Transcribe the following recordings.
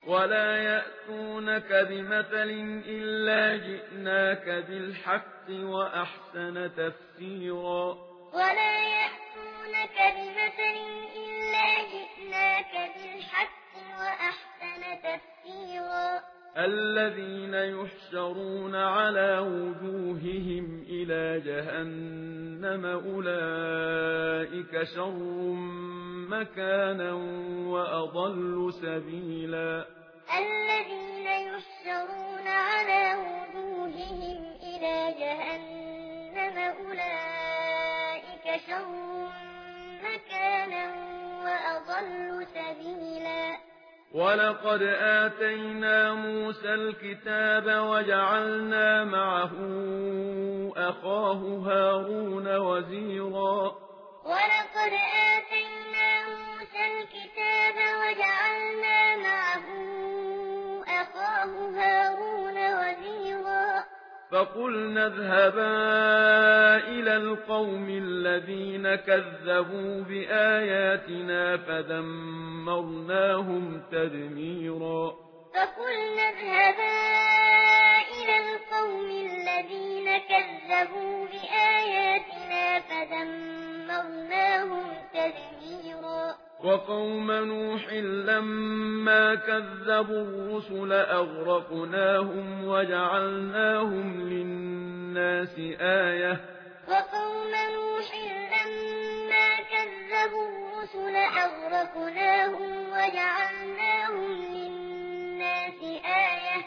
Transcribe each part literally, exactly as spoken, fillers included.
ولا يأتونك بمثل إلا جئناك بالحق وأحسن تفسيرا ولا يأتونك بمثل إلا جئناك بالحق وأحسن تفسيرا الذين يحشرون على وجوههم إلى جهنم أولئك شر مكانا وأضل سبيلا الذين يحشرون على وجوههم إلى جهنم أولئك شر مكانا وأضل سبيلا ولقد آتينا موسى الكتاب وجعلنا معه أخاه هارون وزيرا ولقد آتينا موسى الكتاب وجعلنا معه أخاه هارون وزيرا فقلنا اذهبا إلى القوم الذين كذبوا بآياتنا فدمرناهم تدميرا فقلنا اذهبا إلى القوم الذين كذبوا بآياتنا فدمرناهم تدميرا وقوم نوح لما كذبوا الرسل أغرقناهم وجعلناهم للناس آية وقوم نوح لما كذبوا الرسل أغرقناهم وجعلناهم للناس آية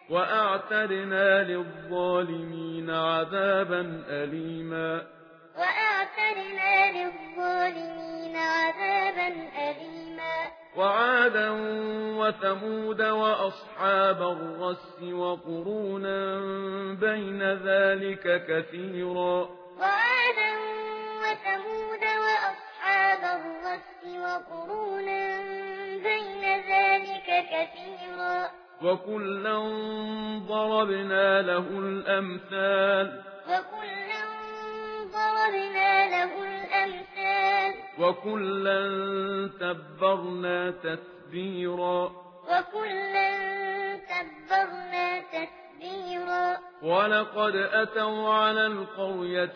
وأعتدنا للظالمين عذابا أليما وأعتدنا للظالمين عذابا أليما وعادا وثمود وأصحاب الرس وقرونا بين ذلك كثيرا وعادا وثمود وأصحاب الرس وقرونا بين ذلك كثيرا وكلا ضربنا له الأمثال وكلا ضربنا له الأمثال وكلا تبرنا تتبيرا وكلا تبرنا تتبيرا ولقد أتوا على القرية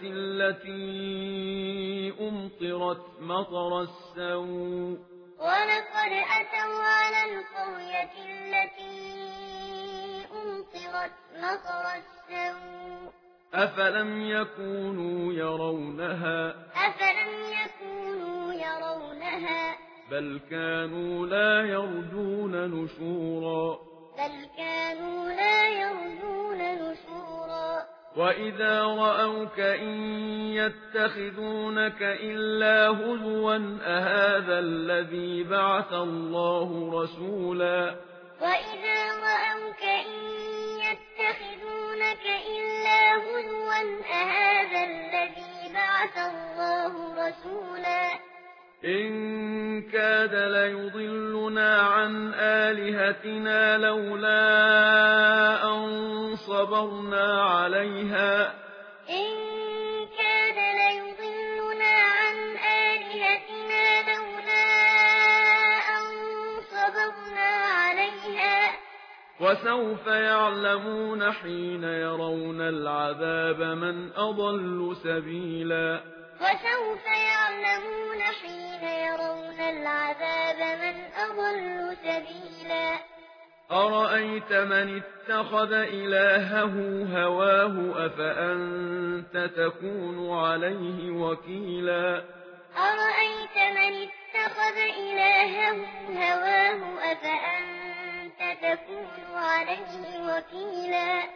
التي أمطرت مطر السوء ولقد أتوا على القرية التي أمطرت مطر السوء أفلم يكونوا يرونها أفلم يكونوا يرونها بل كانوا لا يرجون نشورا بل كانوا لا يرجون نشورا وإذا رأوك إن يتخذونك إلا هزوا أهذا الذي بعث الله رسولا وإذا رأوك إن يتخذونك إلا هزوا أهذا الذي بعث الله رسولا إن كاد ليضلنا عن آلهتنا لولا أن صبرنا عليها إن كاد ليضلنا عن آلهتنا لولا أن صبرنا عليها وسوف يعلمون حين يرون العذاب من أضل سبيلا وسوف يعلمون حين يرون العذاب من أضل سبيلا أرأيت من اتخذ إلهه هواه أفأنت تكون عليه وكيلا أرأيت من اتخذ إلهه هواه أفأنت تكون عليه وكيلا